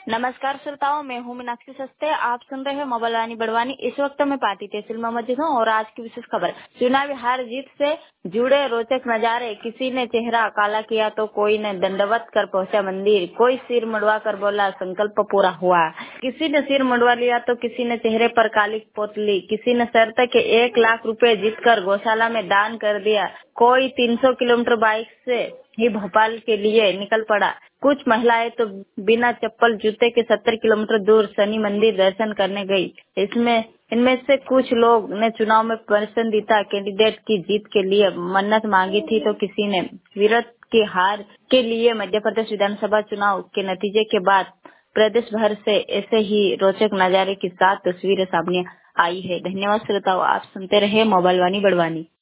नमस्कार श्रोताओं, मैं हूँ मीनाक्षी सस्ते। आप सुन रहे हैं मोबाइल वानी बड़वानी। इस वक्त मैं पार्टी तहसील में मौजूद हूँ और आज की विशेष खबर, चुनावी हार जीत से जुड़े रोचक नजारे। किसी ने चेहरा काला किया तो कोई ने दंडवत कर पहुंचा मंदिर, कोई सिर मुड़वा कर बोला संकल्प पूरा हुआ। किसी ने सिर मुड़वा लिया तो किसी ने चेहरे पर काली पोत ली, किसी ने शर्त के 1 लाख रुपए जीतकर गौशाला में दान कर दिया, कोई 300 किलोमीटर बाइक से ही भोपाल के लिए निकल पड़ा। कुछ महिलाएं तो बिना चप्पल जूते के 70 किलोमीटर दूर शनि मंदिर दर्शन करने गई। इनमें से कुछ लोग ने चुनाव में पसंदीदा कैंडिडेट की जीत के लिए मन्नत मांगी थी, तो किसी ने विरोध की हार के लिए। मध्य प्रदेश विधानसभा चुनाव के नतीजे के बाद प्रदेश भर से ऐसे ही रोचक नजारे के साथ तस्वीरें सामने आई है। धन्यवाद श्रोताओं, आप सुनते रहे मोबाइल वानी बड़वानी।